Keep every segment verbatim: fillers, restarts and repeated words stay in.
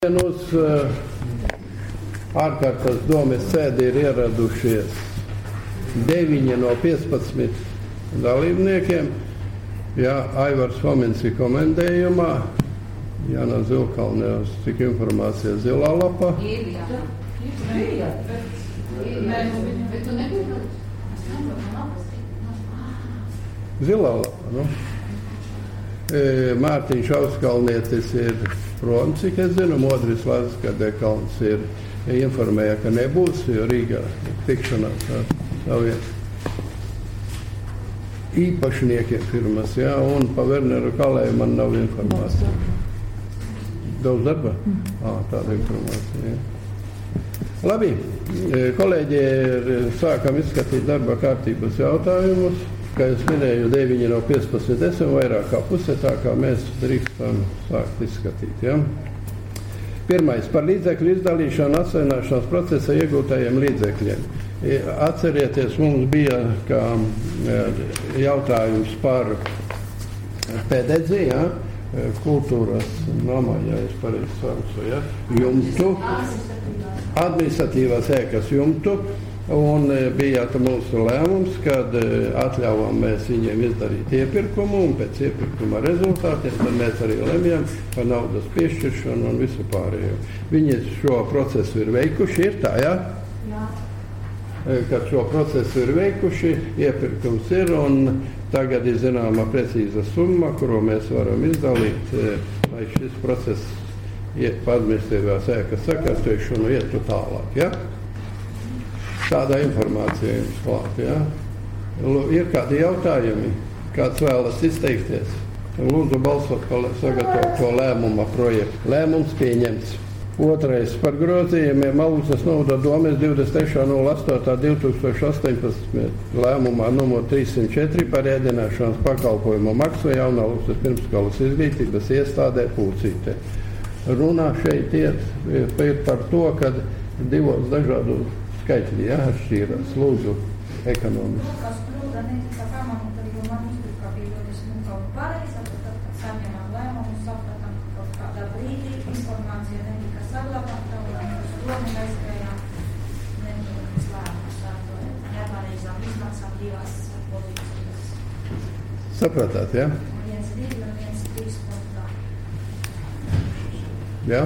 Uz uh, ārkārtas domes sēdi ir ieradušies deviņi no piecpadsmit dalībniekiem. Jā, Aivars Fomins ir komendējumā, Jāna Zilkalne, cik informācija zilā lapa. Zilā lapa, nu. E, Mārtiņš Auskalnietis ir prom, cik es zinu, Modris Lazgadekalns ir informēja, ka nebūs, jo Rīgā tikšanās ar saviem īpašniekiem firmas, jā, un pa Werneru Kalēju man nav informācija. Daudz darba? Ā, tāda informācija, jā. Labi, kolēģi, sākam izskatīt darba kārtības jautājumus. Kā es minēju, deviņi no piecpadsmit, esam vairāk kā puse, tā kā mēs drīkstam sākt izskatīt. Ja? Pirmais, par līdzekļu izdalīšanu atsaināšanas procesa iegūtajiem līdzekļiem. Atcerieties, mums bija kā jautājums par pēdedzi, ja? Kultūras namā, ja es pareizi saucu, ja? Jumtu, administratīvās ēkas jumtu. Un bija mūsu lēmums, kad atļāvām mēs viņiem izdarīt iepirkumu, un pēc iepirkuma rezultātiem tad mēs arī lemjam par naudas piešķiršanu un visu pārējo. Viņi šo procesu ir veikuši, ir tā, jā? Jā. Kad šo procesu ir veikuši, iepirkums ir, un tagad ir zināma precīza summa, kuru mēs varam izdalīt, lai šis process iet pa administratīvās ēkas sakārtošanu ietu tālāk, jā? Tāda informācija jums klāt, jā? Ir kādi jautājumi? Kāds vēlas izteikties? Lūdzu balsot par sagatavoto lēmuma projektu. Lēmums pieņemts. Otrais par grozījumiem Aluces novada domes divdesmit trešā nulles astotā divi tūkstoši astoņpadsmit lēmumā numur trīssimt četri par ēdināšanas pakalpojumu maksu Jaunaluces pirmsskolas izglītības iestādē Pūcītē. Runā šeit iet par to, ka divos dažādos skaitļi, jā, atšķīrās, lūdzu, ekonomiski. Kas kļūda netika pamanīta, jo man izturkā bija ļoti smuka un pareiza, tad, kad saņemam lēmumu, sapratam, ka kaut kādā brīdī informācija netika saglabāta, un uz to mēs aizgājām nevienības lēmumus ar to nepareizām izmaksām divās pozīcijas. Sapratāt, jā? Viens divi un viens trīs punktā. Jā?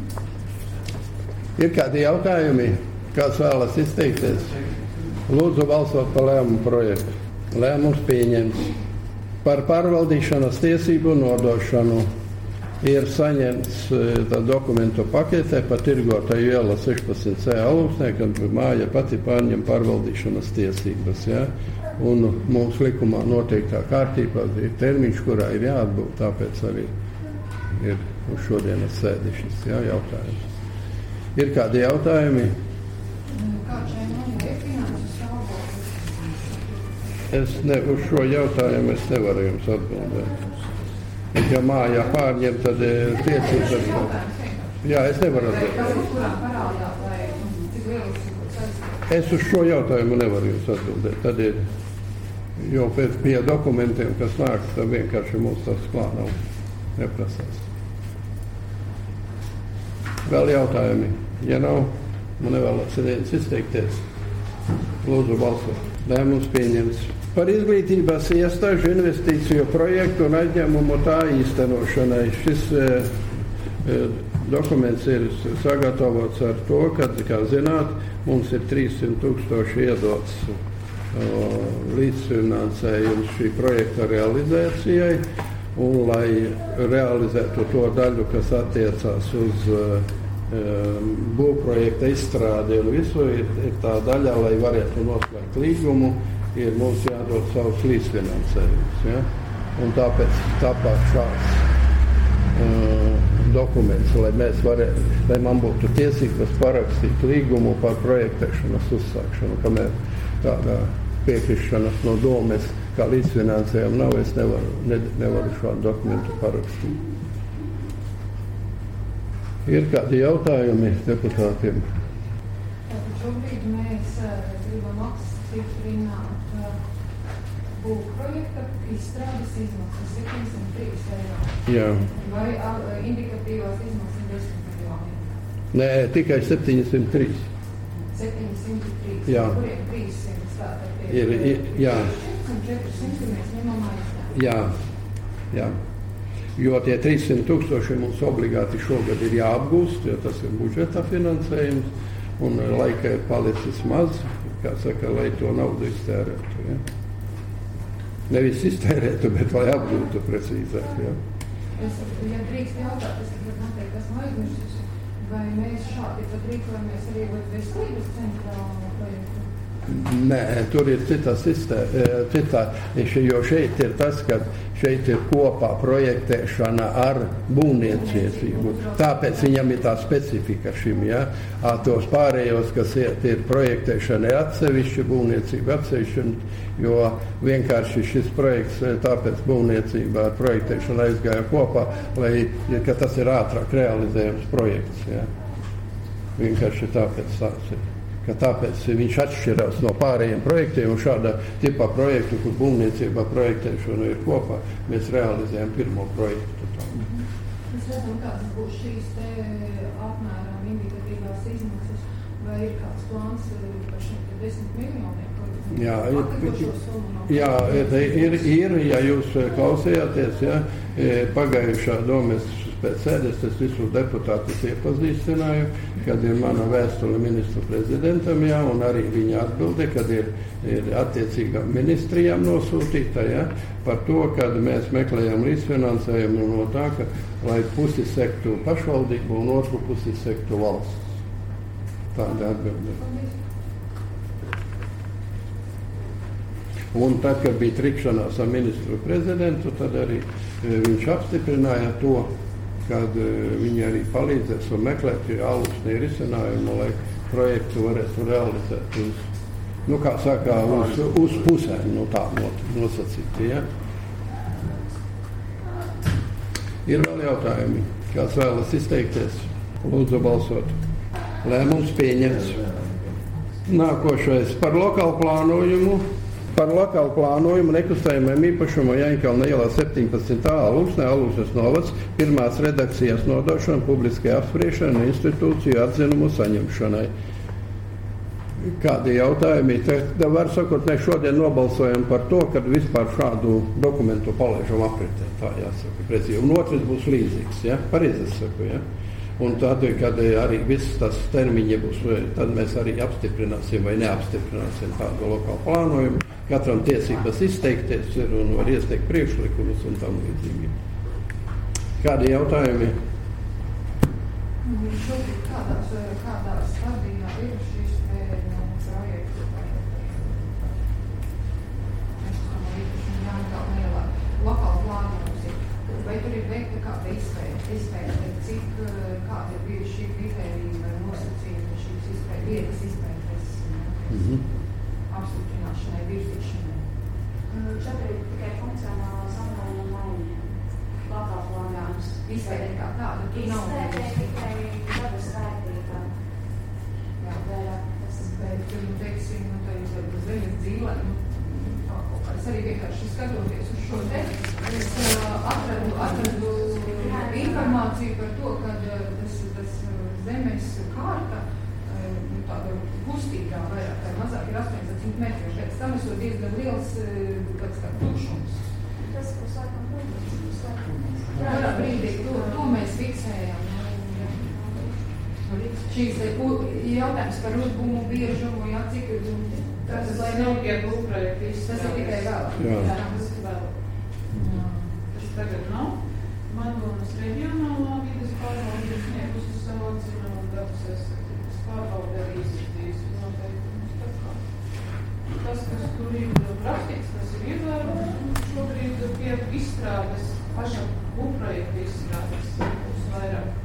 Ir kādi jautājumi? Kāds vēlas izteikties? Lūdzu balsot par lēmumu projektu. Lēmums pieņemts. Par pārvaldīšanas tiesību nodošanu ir saņemts tā dokumentu paketē pa Tirgotāju iela sešpadsmit C Alūksnē, kad māja pati pārņem pārvaldīšanas tiesības. Ja? Un mums likumā noteiktā kārtībā ir termiņš, kurā ir jāatbūt, tāpēc arī ir uz šodienas sēdi šis, ja, jautājums. Ir kādi jautājumi? Es ne, uz šo jautājumu es nevaru jums atbildēt. Ja mājā pārņem, tad tiesības... Jā, es nevaru atbildēt. Es uz šo jautājumu nevaru jums atbildēt. Tad ir, jo pēc pie dokumentiem, kas nāk, tad vienkārši mums tas klāt nav neprasās. Vēl jautājumi? Ja nav, man nevēlas viens izteikties. Lūdzu balsot. Lēmums pieņemts. Par izglītības iestāžu investīciju projektu un aizņēmumu tā īstenošanai. Šis e, e, dokuments ir sagatavots ar to, kad, kā zināt, mums ir trīssimt tūkstoši iedots o, līdzfinansējums šī projekta realizācijai, un lai realizētu to daļu, kas attiecās uz būvprojekta izstrādi un visu, ir, ir tā daļa, lai varētu noslēgt līgumu, ir mums jādod savus līdzfinansējums. Ja? Un tāpēc tāpēc šāds uh, dokuments, lai mēs varētu, lai man būtu tiesības parakstīt līgumu par projektēšanas uzsākšanu, kamēr tādā piekrišanas no domes, kā līdzfinansējumu nav, es nevaru, ne, nevaru šādu dokumentu parakstīt. Ir kādi jautājumi deputātiem? Tātad šobrīd mēs gribam apstiprināt būvprojekta izstrādes izmaksas septiņsimt trīs eiro. Jā. Vai indikatīvās izmaksas desmit miljoni Nē, tikai septiņsimt trīs. septiņsimt trīs. Jā. Kuriem trīssimts tātad Ir, ir, jā. četrsimt mēs ņemam aizstāvēt. Jā, jā. Jo tie trīssimt tūkstoši mums obligāti šogad ir jāapgūst, jo tas ir budžeta finansējums, un laika ir palicis maz, kā saka, lai to naudu iztērētu. Ja? Nevis iztērētu, bet lai apgūtu precīzāk. Ja? Es, ja drīkst jautāt, es gribu noteikti esmu aizmirsis, vai mēs šādi pat rīkojamies arī veselības centrā projektu? Nē, tur ir cita sistēma, citā, jo šeit ir tas, ka šeit ir kopā projektēšana ar būvniecību. Tāpēc viņam ir tā specifika šim, ja. A, tos pārējos, kas ir, ir projektēšana ir atsevišķa, būvniecība atsevišķa, jo vienkārši šis projekts, tāpēc būvniecība ar projektēšanu aizgāja kopā, lai, ka tas ir ātrāk realizējams projekts, ja. Vienkārši tāpēc tāds ir. Ka tāpēc viņš atšķirās no pārējiem projektiem, un šāda tipā projektu, kur būvniecībā projektēšana ir kopā, mēs realizējam pirmo projektu. Mēs redzam, kādas būs šīs te apmēram indikatīvās izmaksas, vai ir kāds plāns par šiem desmit miljoniem? Jā, ir, jā ir, ir, ja jūs klausījāties, ja, pagājušā domes pēc sēdes es visus deputātus iepazīstināju, kad ir mana vēstule ministru prezidentam, jā, un arī viņa atbilde, kad ir, ir attiecīgām ministrijām nosūtīta, jā, par to, kad mēs meklējam līdzfinansējumu no tā, ka, lai pusi sektu pašvaldību un otru pusi sektu valsts. Tāda atbilde. Un tad, kad bija trikšanās ar ministru prezidentu, tad arī e, viņš apstiprināja to, kad e, viņi arī palīdzēs un meklēt alusni risinājumu, lai projektu varētu realizēt uz, nu, kā saka, uz, uz pusēm, nu tā nosacīt, ja? Ir vēl jautājumi, kāds vēlas izteikties, lūdzu balsot. Lēmums pieņemts. Nākošais par lokālu plānojumu. Par lokālu plānojumu nekustējumiem īpašumu Jāņkalna ielā septiņpadsmit A Alūksnē, Alūksnes novads, pirmās redakcijas nodošana publiskai apspriešanai un institūciju atzinumu saņemšanai. Kādi jautājumi? Te var sakot, mēs šodien nobalsojam par to, kad vispār šādu dokumentu palaižam apritē. Tā jāsaka precīzi. Un otrs būs līdzīgs, ja? Pareizi es saku, ja? Un tad, kad arī viss tas termiņi būs, tad mēs arī apstiprināsim vai neapstiprināsim tādu lokālu plānojumu. Katram tiesības izteikties ir un var iesteikt priekšlikumus un tam līdzīgi. Kādi jautājumi? Šobrīd kādās, kādās stadijā ir šis projekts? Mēs esam īpaši Jāņkalna ielā. Lokāli plānojums ir. Vai tur ir veikta kāda izpēta, izpēta, cik kādi ir bijuši šī kritērija vai nosacījumi šīs izpēta, vietas izpētes Mm-hmm. apstiprināšanai, virzīšanai? Šobrīd tikai funkcionālā samērā maiņa. Lokāla plānojums. Izpēta kā tāda, tur nav Izpēta tikai dabas kārtībā. Jā, vairāk tas ir. Bet, nu, teiksim, nu, tā ir zemes dzīvē, nu, es arī vienkārši skatoties uz šo te, es uh, atradu, atradu informāciju par to, ka tas, tas zemes kārta, uh, nu, tāda kustīgā vairāk vai mazāk ir astoņdesmit metri, pēc tam esot diezgan liels pēc kā tukšums. Tas, ko sākam būs, Kurā brīdī to, to mēs fiksējam. Šīs te jautājums par uzbūmu biežumu, jā, cik ir, tas, lai nav pie būvprojekta izstrādājums. Tas ir tikai vēl. Jā. Jā, tas ir vēl. Tas tagad nav. Madonas reģionālā vides pārvalde sniegus uz savu atzinumu un dabas aizsardzības pārvalde arī izskatījis noteikumus. Tā kā tas, kas tur ir rakstīts, tas ir ievērojams, un šobrīd pie izstrādes, paša būvprojekta izstrādes būs vairāk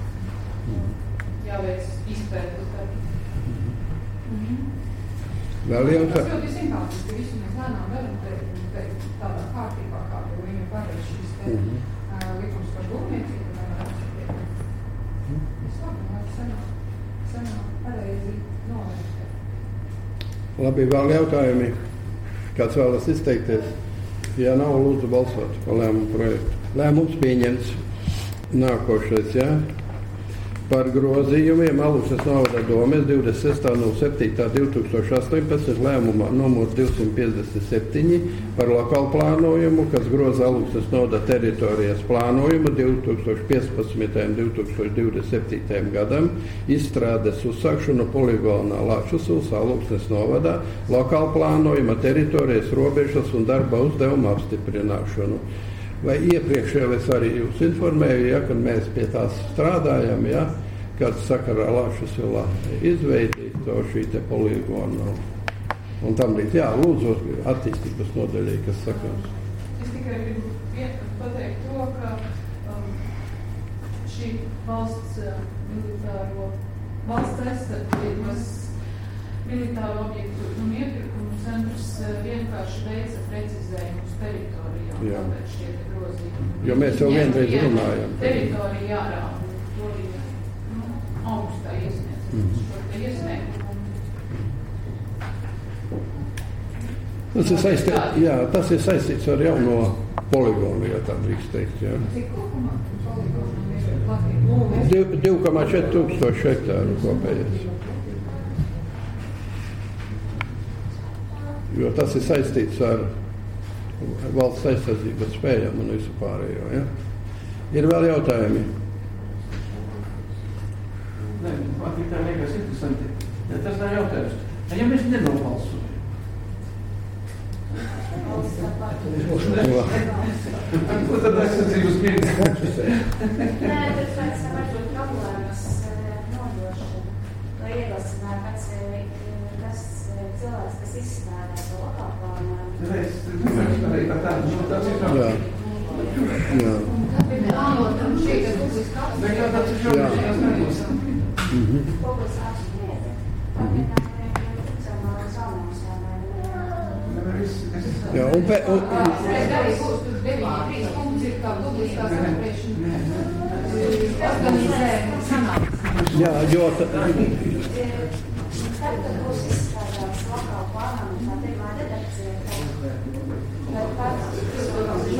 jāveic izpētes darbi. Mhm. Vēl jautā... Tas ļoti simpātiski, visu mēs lēnām varam te, te tādā kārtībā, kā to viņu pareiz šīs te Mhm. uh, likums par būvniecību, vai var apskatīt. Es labi, lai sanāk, sanāk pareizi novērtēt. Labi, vēl jautājumi. Kāds vēlas izteikties? Ja nav, lūdzu balsot par lēmumu projektu. Lēmums pieņemts. Nākošais, jā. Par grozījumiem Aluksnes novada domes divdesmit sestā no septītā divtūkstoš astoņpadsmit lēmumā numur divsimt piecdesmit septiņi par lokālu plānojumu, kas groza Aluksnes novada teritorijas plānojumu divtūkstoš piecpadsmitajam un divtūkstoš divdesmit septītajam gadam, izstrādes uzsākšanu poligonā Lakšusils Aluksnes novadā, lokālu plānojuma teritorijas robežas un darba uzdevuma apstiprināšanu. Vai iepriekš jau es arī jūs informēju, ja, kad mēs pie tās strādājam, ja, kad sakarā Lakšusilā izveidīt to šī te poligonu. Un tam līdz, jā, lūdzu, attīstības nodaļai, kas sakās. Es tikai gribu pateikt to, ka um, šī valsts uh, militāro, valsts aizsardzības militāro objektu un iepirkumu centrs uh, vienkārši veica precizējumus teritorijā. Jā. Tāpēc šie te grozījumi. Jo mēs jau vienreiz runājam. Teritorija jārāda, to ir nu, augstā iesniedz. Mm-hmm. Šo te iesniegumu. Tas ir saistīts, jā, tas ir saistīts ar jauno poligonu, ja tā drīkst teikt, jā. Cik kopumā poligonam ir platība? divi komā četri tūkstoši hektāru kopējais. Jo tas ir saistīts ar valsts aizsardzības spējām un visu pārējo, ja? Ir vēl jautājumi? Nē, man tā liekas interesanti. Ja tas nav jautājums. Ja mēs nenobalsojam? Ko tad aizsardzības ministrs? Nē, bet pēc tam var būt problēmas nodošana. To ierosināja pats tas cilvēks, kas izstrādā to lokālu plānojumu. Es domāju, arī par tādu, nu, tāds ir Jā. Jā. Plānotam šī, ka publiski Bet jau tāds ir šobrīd. Mhm. Publiski apsprieda. Pagaidām ir funkcionāli zonās jāvēl. Jā, un pē... Un, Es arī būs tur deviņi, trīs punkti ir kā publiskās apspriešana. Organizē sanāksmes. jā, jo... Ta, Tad, kad būs izstrādāts lokālu plānām un tā pirmā redakcija, tad pats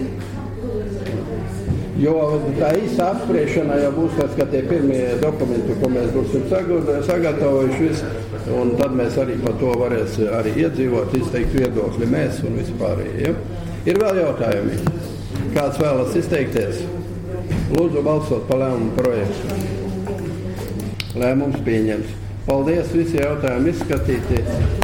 jo tā īsta apspriešana jau būs tāds, ka tie pirmie dokumenti, ko mēs būsim sagatavojuši, un tad mēs arī par to varēs arī iedzīvot, izteikt viedokli mēs un vispārējie. Ja? Ir vēl jautājumi? Kāds vēlas izteikties? Lūdzu balsot par lēmumu projektu. Lēmums pieņems. Paldies, visi jautājumi izskatīti.